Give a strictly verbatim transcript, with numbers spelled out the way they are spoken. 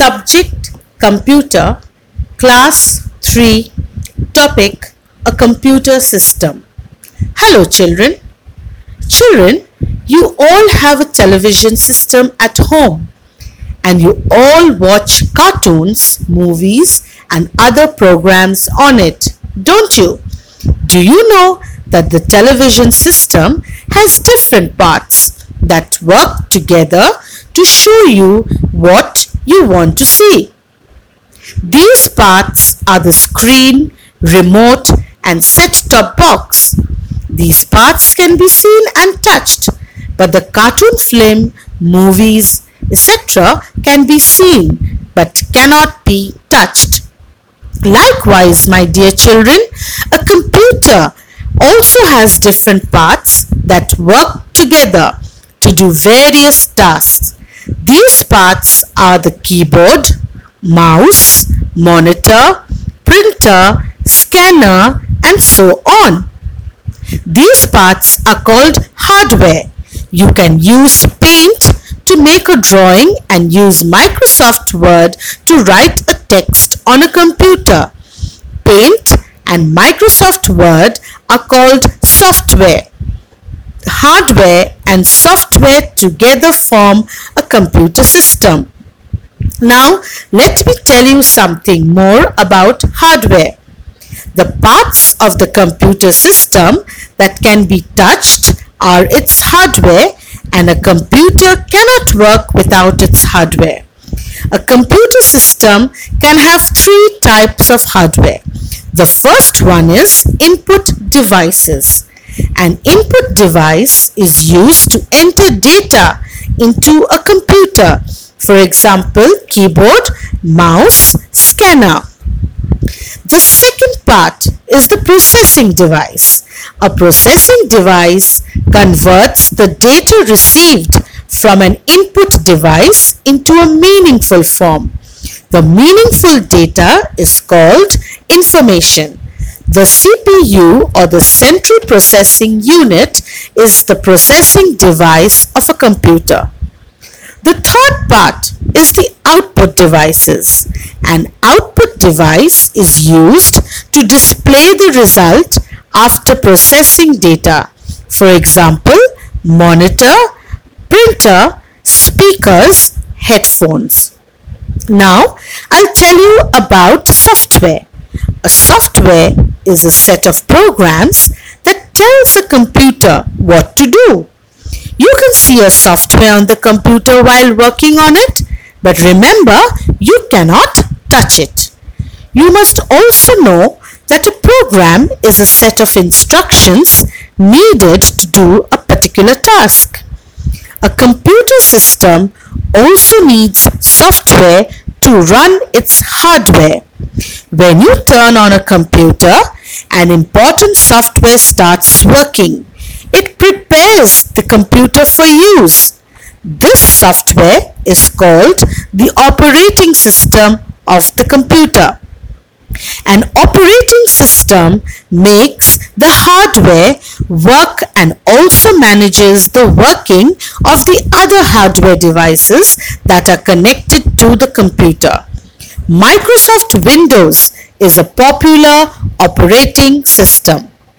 Subject Computer, Class three, Topic A Computer System. Hello children. Children, you all have a television system at home and you all watch cartoons, movies and other programs on it, don't you? Do you know that the television system has different parts that work together to show you what you want to see? These parts are the screen, remote and set-top box. These parts can be seen and touched, but the cartoon film, movies, et cetera can be seen but cannot be touched. Likewise, my dear children, a computer also has different parts that work together to do various tasks. These parts are the keyboard, mouse, monitor, printer, scanner, and so on. These parts are called hardware. You can use Paint to make a drawing and use Microsoft Word to write a text on a computer. Paint and Microsoft Word are called software. Hardware and software together form a computer system. Now, let me tell you something more about hardware. The parts of the computer system that can be touched are its hardware, and a computer cannot work without its hardware. A computer system can have three types of hardware. The first one is input devices. An input device is used to enter data into a computer. For example, keyboard, mouse, scanner. The second part is the processing device. A processing device converts the data received from an input device into a meaningful form. The meaningful data is called information. The C P U or the central processing unit is the processing device of a computer. The third part is the output devices. An output device is used to display the result after processing data. For example, monitor, printer, speakers, headphones. Now, I'll tell you about software. A software is a set of programs that tells a computer what to do. You can see a software on the computer while working on it, but remember, you cannot touch it. You must also know that a program is a set of instructions needed to do a particular task. A computer system also needs software to run its hardware. When you turn on a computer, an important software starts working. It prepares the computer for use. This software is called the operating system of the computer. An operating system makes the hardware work and also manages the working of the other hardware devices that are connected to the computer. Microsoft Windows is a popular operating system.